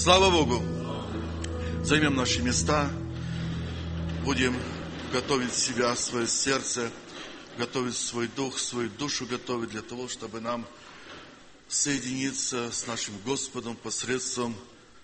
Слава Богу! Займем наши места, будем готовить себя, свое сердце, готовить свой дух, свою душу готовить для того, чтобы нам соединиться с нашим Господом посредством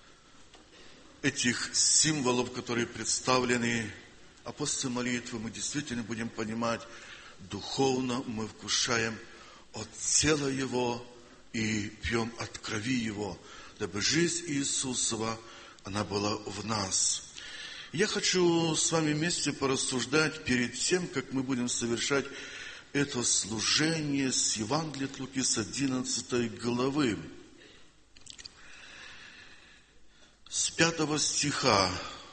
этих символов, которые представлены. А после молитвы мы действительно будем понимать, духовно мы вкушаем от тела Его и пьем от крови Его, дабы жизнь Иисусова, она была в нас. Я хочу с вами вместе порассуждать перед тем, как мы будем совершать это служение с Евангелия от Луки с 11 главы. С 5 стиха.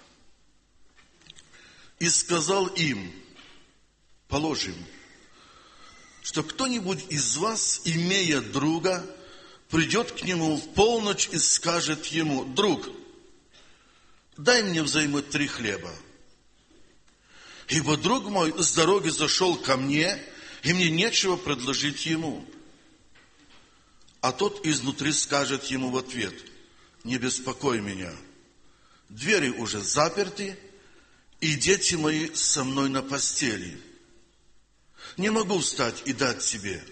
«И сказал им, положим, что кто-нибудь из вас, имея друга, придет к нему в полночь и скажет ему: друг, дай мне взаймы 3 хлеба, ибо друг мой с дороги зашел ко мне, и мне нечего предложить ему. А тот изнутри скажет ему в ответ: не беспокой меня, двери уже заперты, и дети мои со мной на постели. Не могу встать и дать тебе.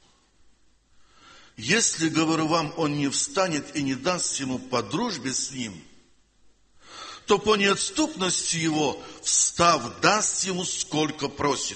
Если, говорю вам, он не встанет и не даст ему по дружбе с ним, то по неотступности его, встав, даст ему, сколько просит.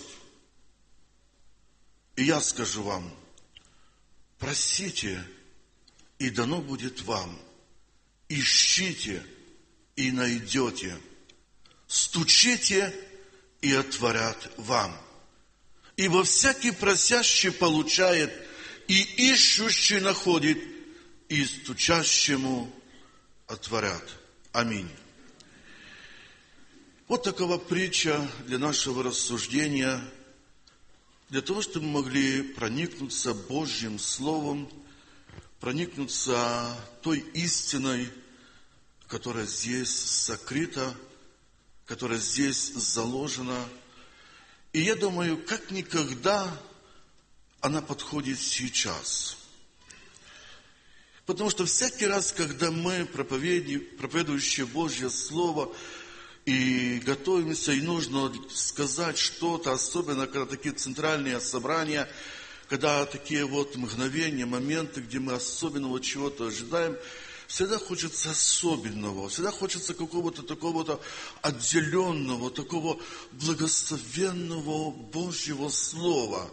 И я скажу вам: просите, и дано будет вам. Ищите, и найдете. Стучите, и отворят вам. Ибо всякий просящий получает, и ищущий находит, и стучащему отворят. Аминь». Вот такова притча для нашего рассуждения, для того, чтобы мы могли проникнуться Божьим Словом, проникнуться той истиной, которая здесь сокрыта, которая здесь заложена. И я думаю, как никогда она подходит сейчас. Потому что всякий раз, когда мы, проповедующие Божье Слово, и готовимся, и нужно сказать что-то, особенно когда такие центральные собрания, когда такие вот мгновения, моменты, где мы особенного чего-то ожидаем, всегда хочется особенного, всегда хочется какого-то такого-то отделенного, такого благословенного Божьего Слова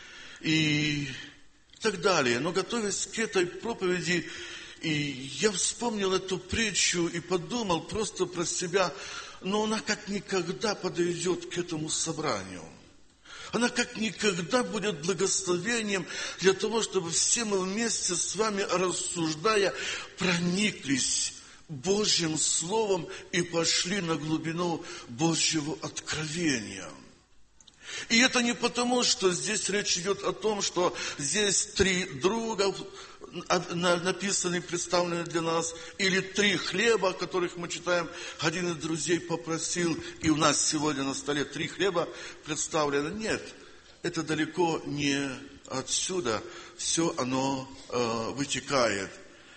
и так далее. Но готовясь к этой проповеди, и я вспомнил эту притчу и подумал просто про себя, но она как никогда подойдет к этому собранию. Она как никогда будет благословением для того, чтобы все мы вместе с вами, рассуждая, прониклись Божьим Словом и пошли на глубину Божьего откровения. И это не потому, что здесь речь идет о том, что здесь 3 друга написаны, представлены для нас, или 3 хлеба, о которых мы читаем. Один из друзей попросил, и у нас сегодня на столе 3 хлеба представлены. Нет, это далеко не отсюда. Все оно вытекает.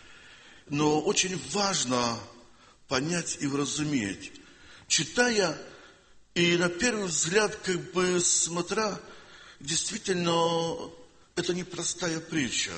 Но очень важно понять и вразуметь. Читая и на первый взгляд, как бы смотря, действительно, это непростая притча.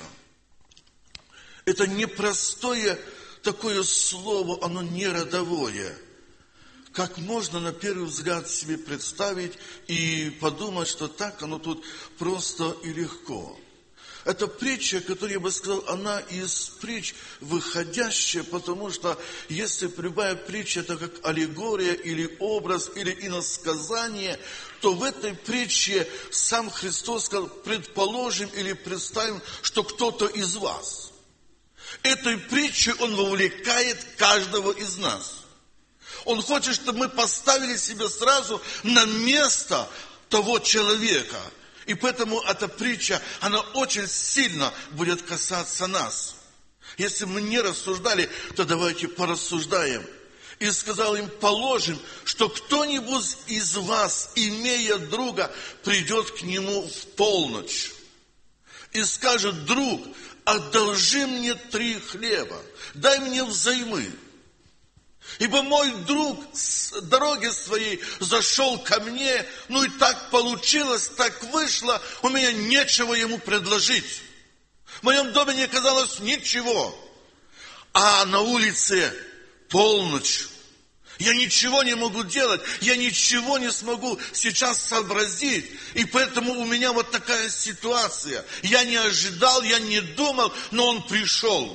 Это непростое такое слово, оно не родовое. Как можно на первый взгляд себе представить и подумать, что так оно тут просто и легко. Это притча, которую я бы сказал, она из притч выходящая, потому что если любая притча, это как аллегория или образ, или иносказание, то в этой притче сам Христос сказал: предположим или представим, что кто-то из вас. Этой притчей Он вовлекает каждого из нас. Он хочет, чтобы мы поставили себя сразу на место того человека. И поэтому эта притча, она очень сильно будет касаться нас. Если мы не рассуждали, то давайте порассуждаем. И сказал им: положим, что кто-нибудь из вас, имея друга, придет к нему в полночь и скажет: друг, одолжи мне 3 хлеба, дай мне взаймы. Ибо мой друг с дороги своей зашел ко мне, ну и так получилось, так вышло, у меня нечего ему предложить. В моем доме не оказалось ничего. А на улице полночь. Я ничего не могу делать, я ничего не смогу сейчас сообразить. И поэтому у меня вот такая ситуация. Я не ожидал, я не думал, но он пришел.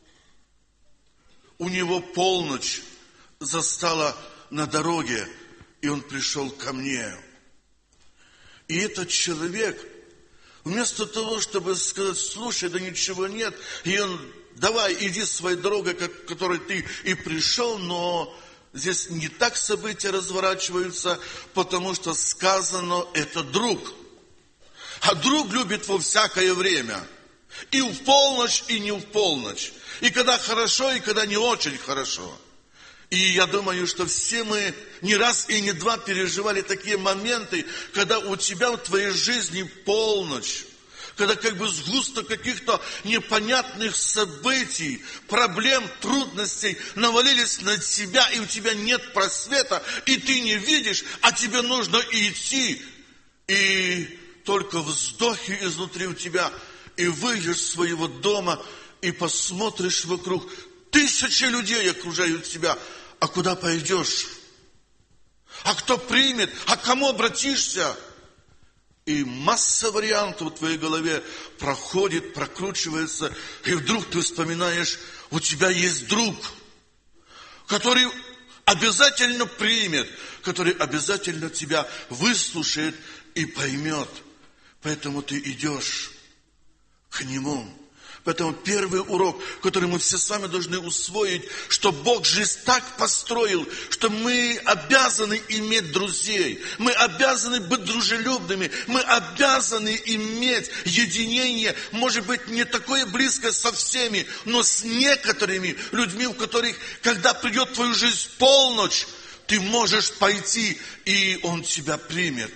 У него полночь застала на дороге, и он пришел ко мне. И этот человек, вместо того, чтобы сказать: слушай, да ничего нет, и он: давай, иди своей дорогой, которой ты и пришел, но здесь не так события разворачиваются, потому что сказано: это друг. А друг любит во всякое время. И в полночь, и не в полночь. И когда хорошо, и когда не очень хорошо. И я думаю, что все мы не раз и не два переживали такие моменты, когда у тебя в твоей жизни полночь. Когда как бы сгусток каких-то непонятных событий, проблем, трудностей навалились на тебя, и у тебя нет просвета, и ты не видишь, а тебе нужно идти. И только вздохи изнутри у тебя, и выйдешь из своего дома, и посмотришь вокруг. Тысячи людей окружают тебя. А куда пойдешь? А кто примет? А к кому обратишься? И масса вариантов в твоей голове проходит, прокручивается. И вдруг ты вспоминаешь: у тебя есть друг, который обязательно примет, который обязательно тебя выслушает и поймет. Поэтому ты идешь к нему. Поэтому первый урок, который мы все с вами должны усвоить, что Бог жизнь так построил, что мы обязаны иметь друзей, мы обязаны быть дружелюбными, мы обязаны иметь единение, может быть, не такое близкое со всеми, но с некоторыми людьми, у которых, когда придет в твою жизнь полночь, ты можешь пойти, и Он тебя примет.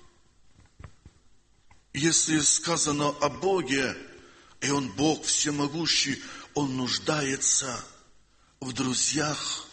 Если сказано о Боге, и Он Бог всемогущий, Он нуждается в друзьях.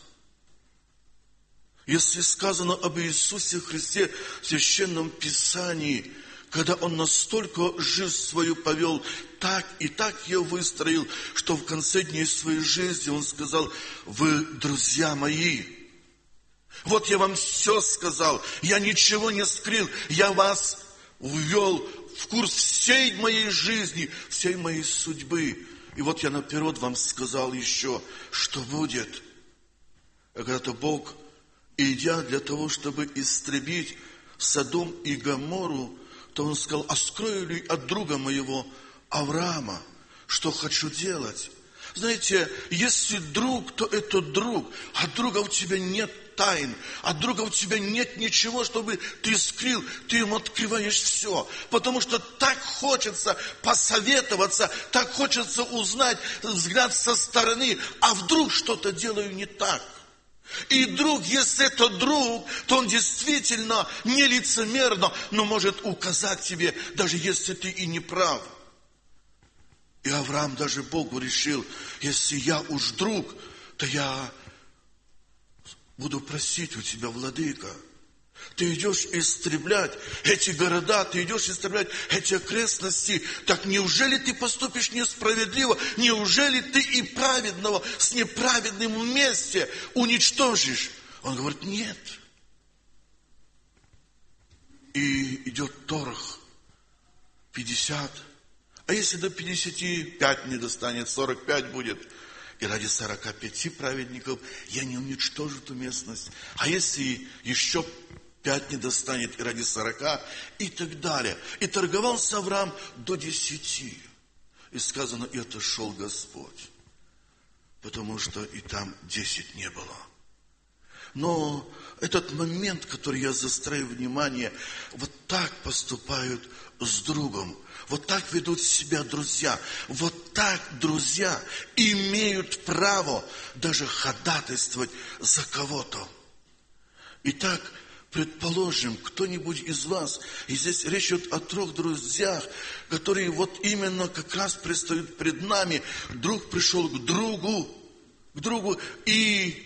Если сказано об Иисусе Христе в Священном Писании, когда Он настолько жизнь свою повел, так и так ее выстроил, что в конце дней своей жизни Он сказал: вы друзья мои. Вот я вам все сказал, я ничего не скрыл, я вас ввел в курс всей моей жизни, всей моей судьбы. И вот я наперед вам сказал еще, что будет. Когда-то Бог, идя для того, чтобы истребить Содом и Гоморру, то Он сказал: а скрою ли от друга моего Авраама, что хочу делать? Знаете, если друг, то это друг, а друга у тебя нет тайн, от друга у тебя нет ничего, чтобы ты скрыл, ты ему открываешь все. Потому что так хочется посоветоваться, так хочется узнать взгляд со стороны, а вдруг что-то делаю не так. И друг, если это друг, то он действительно не лицемерно, но может указать тебе, даже если ты и не прав. И Авраам даже Богу решил: если я уж друг, то я буду просить у тебя, владыка. Ты идешь истреблять эти города, ты идешь истреблять эти окрестности. Так неужели ты поступишь несправедливо? Неужели ты и праведного с неправедным вместе уничтожишь? Он говорит: нет. И идет торг. 50. А если до 55 не достанет, 45 будет. И ради 45 праведников я не уничтожу эту местность. А если еще 5 не достанет, и ради 40, и так далее. И торговался Авраам до 10. И сказано: и отошел Господь. Потому что и там 10 не было. Но этот момент, который я заостряю внимание, вот так поступают с другом. Вот так ведут себя друзья. Вот так друзья имеют право даже ходатайствовать за кого-то. Итак, предположим, кто-нибудь из вас, и здесь речь идет о 3 друзьях, которые вот именно как раз предстают пред нами. Друг пришел к другу, и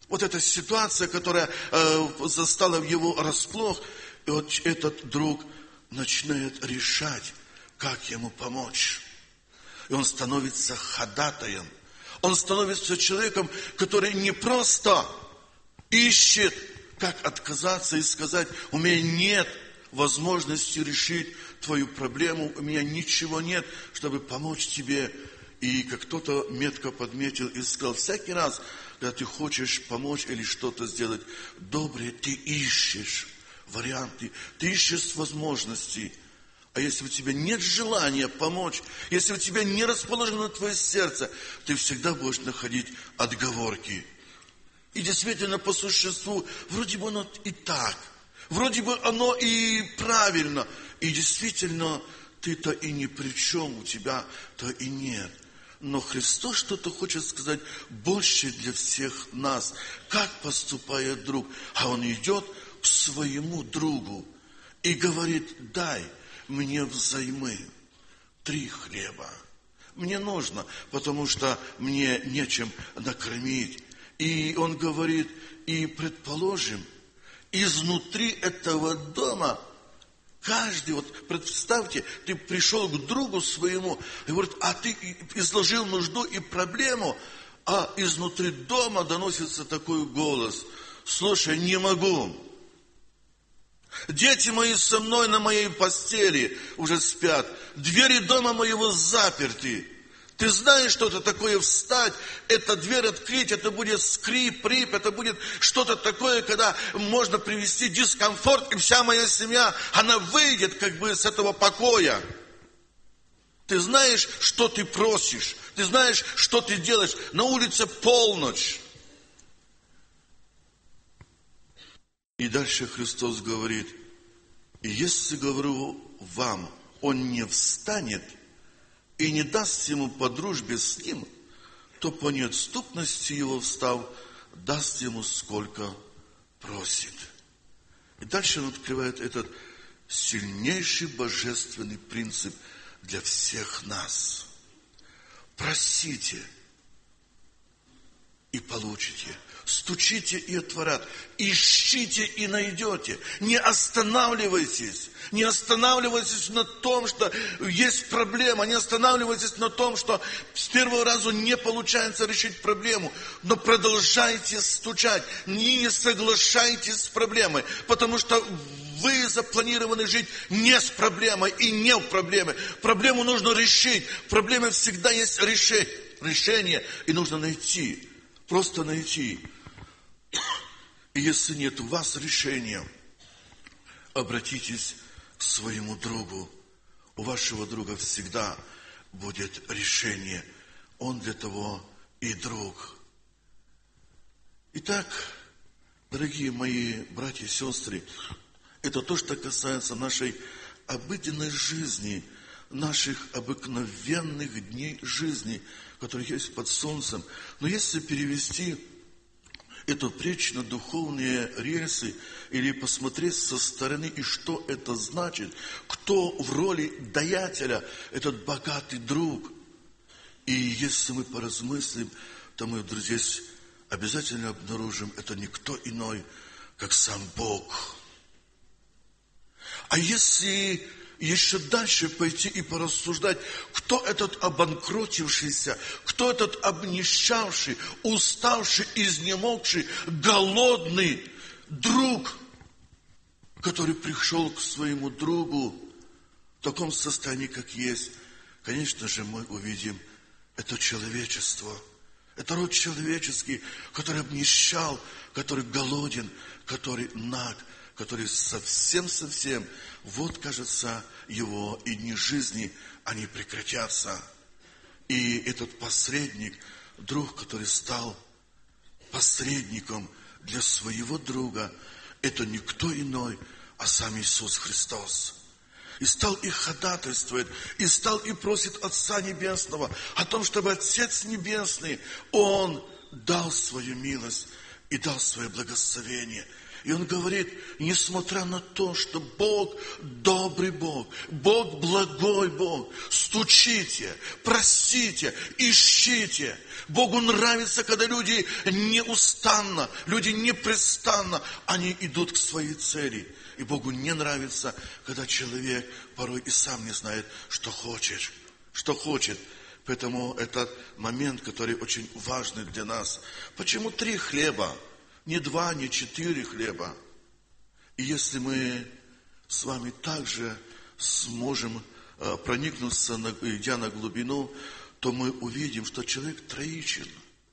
Вот эта ситуация, которая застала его врасплох, и вот этот друг начинает решать, как ему помочь. И он становится ходатаем. Он становится человеком, который не просто ищет, как отказаться и сказать: у меня нет возможности решить твою проблему, у меня ничего нет, чтобы помочь тебе. И как кто-то метко подметил и сказал: всякий раз, когда ты хочешь помочь или что-то сделать доброе, ты ищешь варианты, ты ищешь возможности. А если у тебя нет желания помочь, если у тебя не расположено твое сердце, ты всегда будешь находить отговорки. И действительно, по существу, вроде бы оно и так, вроде бы оно и правильно, и действительно, ты-то и ни при чем, у тебя-то и нет. Но Христос что-то хочет сказать больше для всех нас. Как поступает друг? А он идет к своему другу и говорит: дай мне взаймы 3 хлеба. Мне нужно, потому что мне нечем накормить. И он говорит: и предположим, изнутри этого дома каждый, вот представьте, ты пришел к другу своему и говорит: а ты изложил нужду и проблему, а изнутри дома доносится такой голос: слушай, не могу. Дети мои со мной на моей постели уже спят, двери дома моего заперты. Ты знаешь, что это такое встать, эту дверь открыть, это будет скрип, рип, это будет что-то такое, когда можно привести дискомфорт, и вся моя семья, она выйдет как бы с этого покоя. Ты знаешь, что ты просишь, ты знаешь, что ты делаешь. На улице полночь. И дальше Христос говорит: и если, говорю вам, он не встанет и не даст ему по дружбе с ним, то по неотступности его встав, даст ему сколько просит. И дальше он открывает этот сильнейший божественный принцип для всех нас. Просите и получите. Стучите и отворят. Ищите и найдете. Не останавливайтесь. Не останавливайтесь на том, что есть проблема. Не останавливайтесь на том, что с первого раза не получается решить проблему. Но продолжайте стучать. Не соглашайтесь с проблемой. Потому что вы запланированы жить не с проблемой и не в проблеме. Проблему нужно решить. В проблеме всегда есть решение. И нужно найти. Просто найти. И если нет у вас решения, обратитесь к своему другу. У вашего друга всегда будет решение. Он для того и друг. Итак, дорогие мои братья и сестры, это то, что касается нашей обыденной жизни, наших обыкновенных дней жизни, которые есть под солнцем. Но если перевести эту притчу на духовные рельсы или посмотреть со стороны, и что это значит, кто в роли даятеля, этот богатый друг. И если мы поразмыслим, то мы, друзья, обязательно обнаружим, это никто иной, как сам Бог. А если еще дальше пойти и порассуждать, кто этот обанкротившийся, кто этот обнищавший, уставший, изнемогший, голодный друг, который пришел к своему другу в таком состоянии, как есть. Конечно же, мы увидим, это человечество, это род человеческий, который обнищал, который голоден, который наг, который совсем, вот, кажется, его и дни жизни, они прекратятся. И этот посредник, друг, который стал посредником для своего друга, это никто иной, а сам Иисус Христос. И стал и ходатайствует, и стал и просит Отца Небесного о том, чтобы Отец Небесный, Он дал свою милость и дал свое благословение. И он говорит, несмотря на то, что Бог добрый Бог, Бог благой Бог, стучите, просите, ищите. Богу нравится, когда люди неустанно, люди непрестанно, они идут к своей цели. И Богу не нравится, когда человек порой и сам не знает, что хочет. Поэтому этот момент, который очень важный для нас. Почему 3 хлеба? Не 2, не 4 хлеба. И если мы с вами также сможем проникнуться, идя на глубину, то мы увидим, что человек троичен.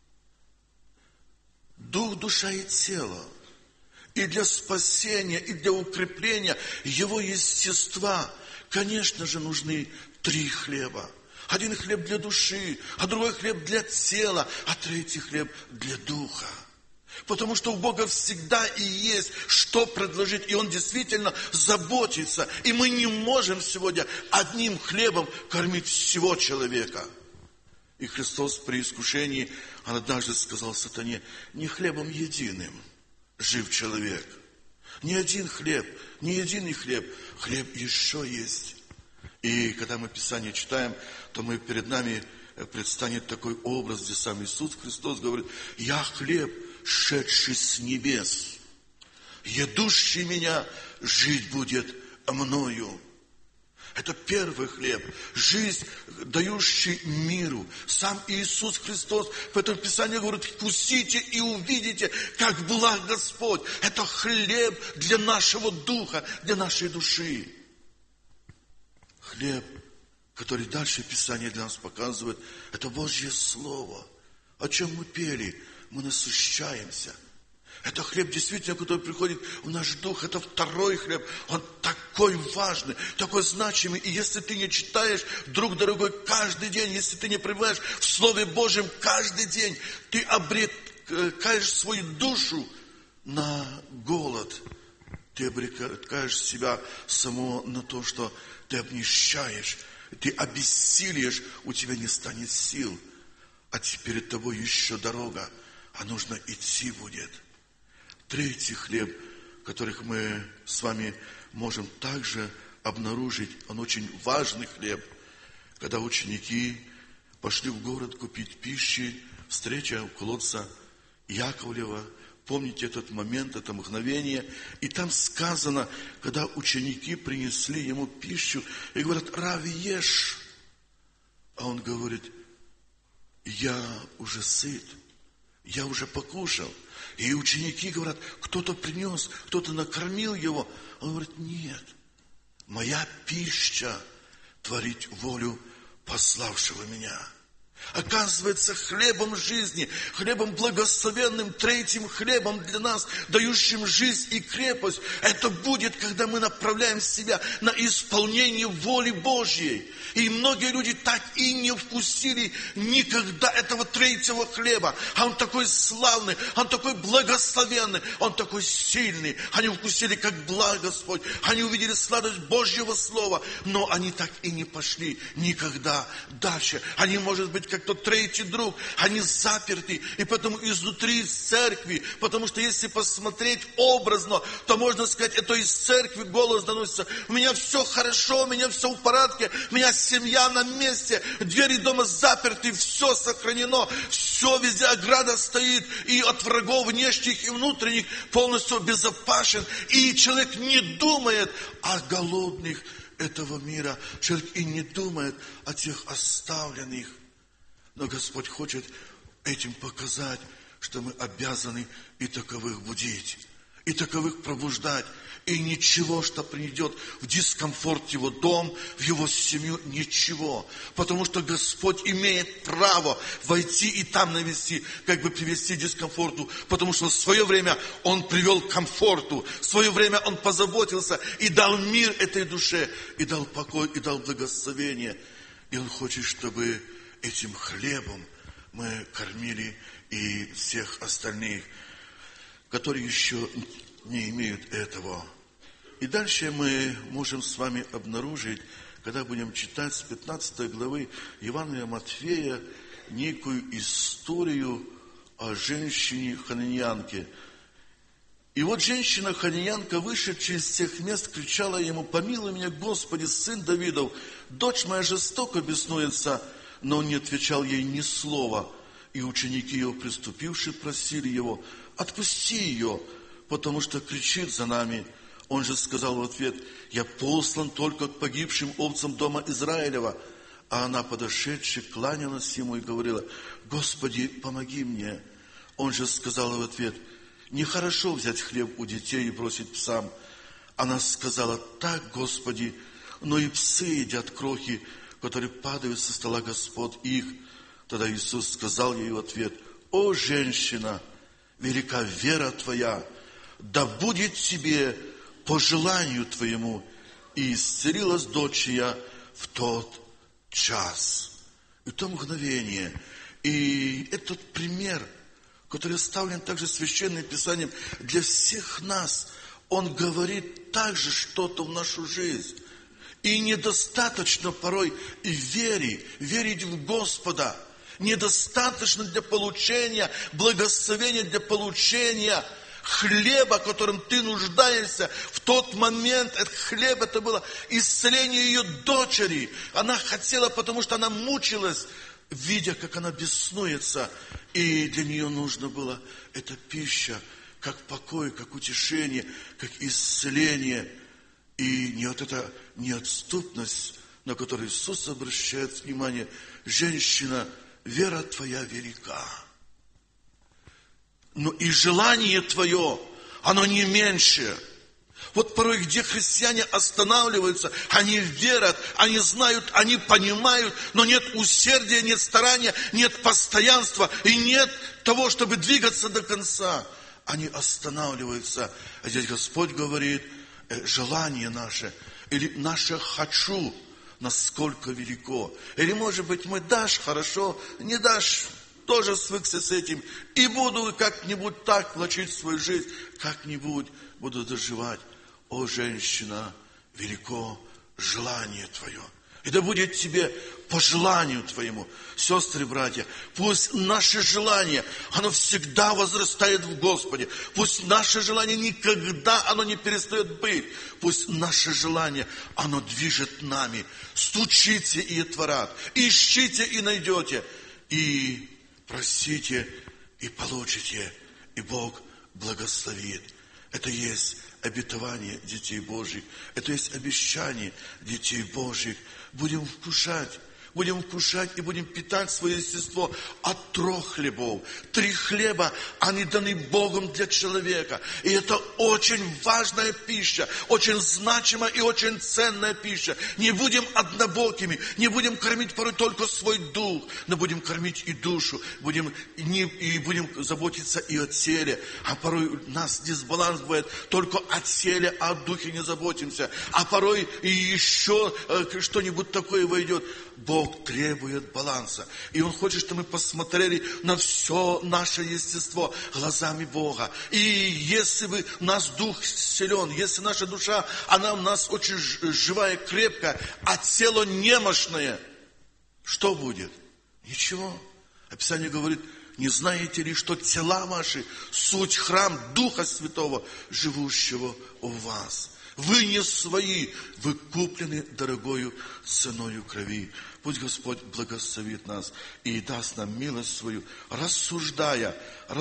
Дух, душа и тело. И для спасения, и для укрепления его естества, конечно же, нужны 3 хлеба. 1 хлеб для души, а другой хлеб для тела, а 3 хлеб для духа. Потому что у Бога всегда и есть, что предложить. И Он действительно заботится. И мы не можем сегодня 1 хлебом кормить всего человека. И Христос при искушении, Он однажды сказал сатане, не хлебом единым жив человек. Не 1 хлеб, не единый хлеб. Хлеб еще есть. И когда мы Писание читаем, то мы перед нами предстанет такой образ, где сам Иисус Христос говорит, я хлеб, шедший с небес, едущий меня, жить будет мною. Это первый хлеб, жизнь, дающий миру. Сам Иисус Христос в этом Писании говорит, вкусите и увидите, как благ Господь. Это хлеб для нашего духа, для нашей души. Хлеб, который дальше Писание для нас показывает, это Божье Слово. О чем мы пели? Мы насыщаемся. Это хлеб, действительно, который приходит в наш дух. Это 2 хлеб. Он такой важный, такой значимый. И если ты не читаешь, друг дорогой, каждый день, если ты не пребываешь в Слове Божьем каждый день, ты обрекаешь свою душу на голод. Ты обрекаешь себя самого на то, что ты обнищаешь, ты обессилиешь, у тебя не станет сил. А перед тобой еще дорога, а нужно идти будет. 3 хлеб, которых мы с вами можем также обнаружить, он очень важный хлеб. Когда ученики пошли в город купить пищи, встреча у колодца Яковлева, помните этот момент, это мгновение, и там сказано, когда ученики принесли ему пищу, и говорят, Рави, ешь. А он говорит, я уже сыт, я уже покушал. И ученики говорят, кто-то принес, кто-то накормил его. Он говорит, нет, моя пища творить волю пославшего меня. Оказывается, хлебом жизни, хлебом благословенным, 3 хлебом для нас, дающим жизнь и крепость, это будет, когда мы направляем себя на исполнение воли Божьей. И многие люди так и не вкусили никогда этого 3 хлеба. А он такой славный, он такой благословенный, он такой сильный. Они вкусили, как благ Господь, они увидели сладость Божьего Слова, но они так и не пошли никогда дальше. Они, может быть, как тот 3 друг, они заперты, и поэтому изнутри церкви, потому что если посмотреть образно, то можно сказать, это из церкви голос доносится, у меня все хорошо, у меня все в порядке, у меня семья на месте, двери дома заперты, все сохранено, все везде, ограда стоит, и от врагов внешних и внутренних полностью безопасен, и человек не думает о голодных этого мира, человек и не думает о тех оставленных. Но Господь хочет этим показать, что мы обязаны и таковых будить, и таковых пробуждать. И ничего, что придет в дискомфорт его дом, в его семью, ничего. Потому что Господь имеет право войти и там навести, как бы привести к дискомфорту. Потому что в свое время Он привел к комфорту, в свое время Он позаботился и дал мир этой душе, и дал покой, и дал благословение. И Он хочет, чтобы этим хлебом мы кормили и всех остальных, которые еще не имеют этого. И дальше мы можем с вами обнаружить, когда будем читать с 15 главы Евангелия Матфея, некую историю о женщине хананеянке. И вот женщина хананеянка, вышедшая из тех мест, кричала ему: «Помилуй меня, Господи, сын Давидов, дочь моя жестоко беснуется». Но он не отвечал ей ни слова. И ученики его, приступившие, просили его: «Отпусти ее, потому что кричит за нами». Он же сказал в ответ: «Я послан только к погибшим овцам дома Израилева». А она, подошедшая, кланялась ему и говорила: «Господи, помоги мне». Он же сказал в ответ: «Нехорошо взять хлеб у детей и бросить псам». Она сказала: «Так, Господи, но и псы едят крохи, которые падают со стола господ их». Тогда Иисус сказал ей в ответ: «О, женщина, велика вера твоя, да будет тебе по желанию твоему». И исцелилась дочь я в тот час, и в то мгновение. И этот пример, который оставлен также Священным Писанием для всех нас, он говорит также что-то в нашу жизнь. И недостаточно порой и верить в Господа. Недостаточно для получения благословения, для получения хлеба, которым ты нуждаешься. В тот момент этот хлеб, это было исцеление ее дочери. Она хотела, потому что она мучилась, видя, как она беснуется. И для нее нужно было эта пища, как покой, как утешение, как исцеление. И не вот эта неотступность, на которую Иисус обращает внимание: «Женщина, вера твоя велика». Но и желание твое, оно не меньше. Вот порой, где христиане останавливаются, они верят, они знают, они понимают, но нет усердия, нет старания, нет постоянства и нет того, чтобы двигаться до конца. Они останавливаются. А здесь Господь говорит: желание наше, или наше «хочу», насколько велико. Или, может быть, мы дашь, хорошо, не дашь, тоже свыкся с этим, и буду как-нибудь так влачить свою жизнь, как-нибудь буду доживать. О, женщина, велико желание твое. И да будет тебе по желанию твоему. Сестры, братья, пусть наше желание, оно всегда возрастает в Господе. Пусть наше желание никогда, оно не перестает быть. Пусть наше желание, оно движет нами. Стучите и отворят, ищите и найдете, и просите и получите, и Бог благословит. Это есть обетование детей Божьих. Это есть обещание детей Божьих. Будем вкушать и будем питать свое естество от 3 хлебов. 3 хлеба, они даны Богом для человека. И это очень важная пища, очень значимая и очень ценная пища. Не будем однобокими, не будем кормить порой только свой дух, но будем кормить и душу, будем заботиться и о теле. А порой у нас дисбаланс бывает, только о теле, а о духе не заботимся. А порой и еще что-нибудь такое войдет. Бог требует баланса. И Он хочет, чтобы мы посмотрели на все наше естество глазами Бога. И если бы у нас дух силен, если наша душа, она у нас очень живая, крепкая, а тело немощное, что будет? Ничего. Писание говорит: не знаете ли, что тела ваши суть храм Духа Святого, живущего у вас? Вы не свои, вы куплены дорогою ценою крови. Пусть Господь благословит нас и даст нам милость свою, рассуждая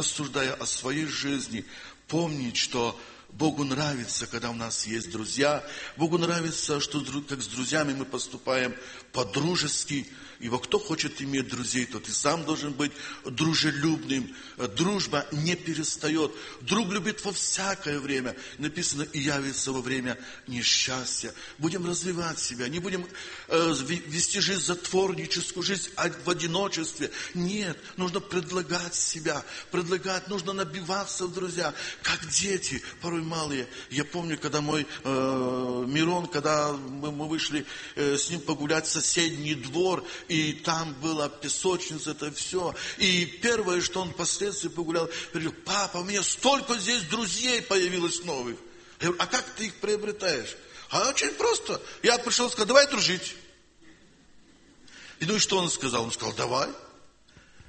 о своей жизни, помнить, что Богу нравится, когда у нас есть друзья. Богу нравится, что как с друзьями мы поступаем по-дружески. Ибо кто хочет иметь друзей, тот и сам должен быть дружелюбным. Дружба не перестает. Друг любит во всякое время. Написано: и явится во время несчастья. Будем развивать себя. Не будем вести жизнь затворническую, жизнь в одиночестве. Нет, нужно предлагать себя. Нужно набиваться в друзья. Как дети, порой малые. Я помню, когда мой Мирон, когда мы вышли с ним погулять в соседний двор, и там была песочница, это все. И первое, что он впоследствии погулял, говорил: папа, у меня столько здесь друзей появилось новых. Я говорю: а как ты их приобретаешь? А очень просто. Я пришел и сказал: давай дружить. И ну и что он сказал? Он сказал: давай.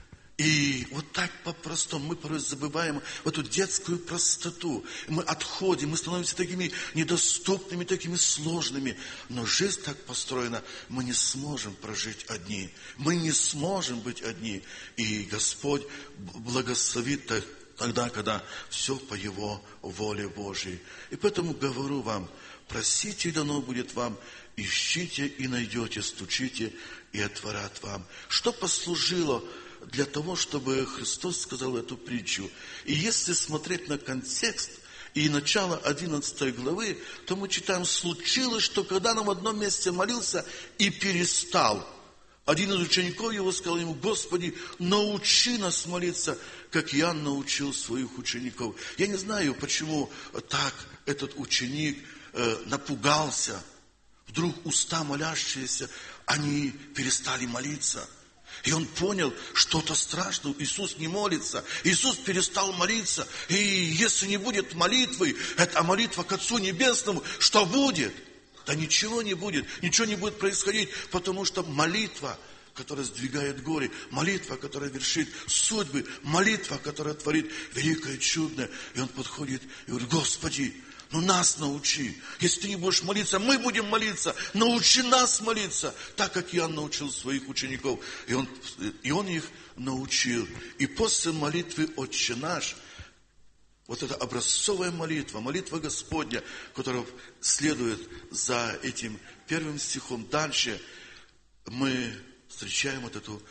И вот так по-простому мы порой забываем в эту детскую простоту. Мы отходим, мы становимся такими недоступными, такими сложными. Но жизнь так построена, мы не сможем прожить одни. Мы не сможем быть одни. И Господь благословит тогда, когда все по Его воле Божьей. И поэтому говорю вам, просите, и дано будет вам, ищите и найдете, стучите и отворят вам. Что послужило для того, чтобы Христос сказал эту притчу? И если смотреть на контекст и начало 11 главы, то мы читаем: случилось, что когда он в одном месте молился и перестал, один из учеников его сказал ему: Господи, научи нас молиться, как Иоанн научил своих учеников. Я не знаю, почему так этот ученик напугался. Вдруг уста молящиеся, они перестали молиться. И он понял, что-то страшное. Иисус не молится. Иисус перестал молиться. И если не будет молитвы, это молитва к Отцу Небесному, что будет? Да ничего не будет. Ничего не будет происходить, потому что молитва, которая сдвигает горы, молитва, которая вершит судьбы, молитва, которая творит великое чудное. И он подходит и говорит: Господи, ну нас научи. Если ты не будешь молиться, мы будем молиться. Научи нас молиться, так как Иоанн научил своих учеников. И он их научил. И после молитвы «Отче наш», вот эта образцовая молитва, молитва Господня, которая следует за этим первым стихом, дальше мы встречаем вот эту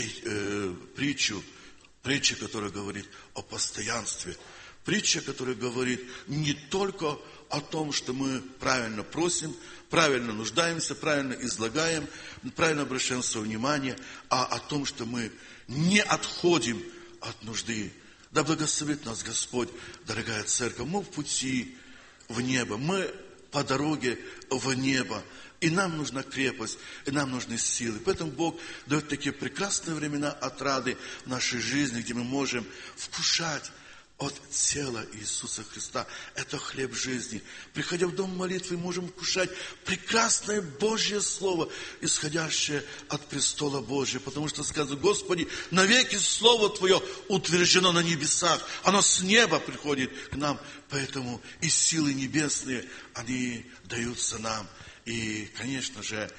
притчу, которая говорит о постоянстве. Притча, которая говорит не только о том, что мы правильно просим, правильно нуждаемся, правильно излагаем, правильно обращаем свое внимание, а о том, что мы не отходим от нужды. Да благословит нас Господь, дорогая церковь. Мы в пути в небо, мы по дороге в небо. И нам нужна крепость, и нам нужны силы. Поэтому Бог дает такие прекрасные времена отрады в нашей жизни, где мы можем вкушать от тела Иисуса Христа. Это хлеб жизни. Приходя в дом молитвы, можем вкушать прекрасное Божье Слово, исходящее от престола Божьего. Потому что сказано: Господи, навеки Слово Твое утверждено на небесах. Оно с неба приходит к нам. Поэтому и силы небесные, они даются нам. И, конечно же,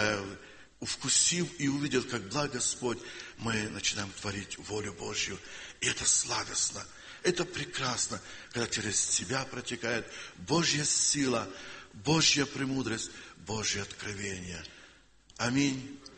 вкусив и увидев, как благ Господь, мы начинаем творить волю Божью. И это сладостно. Это прекрасно, когда через тебя протекает Божья сила, Божья премудрость, Божье откровение. Аминь.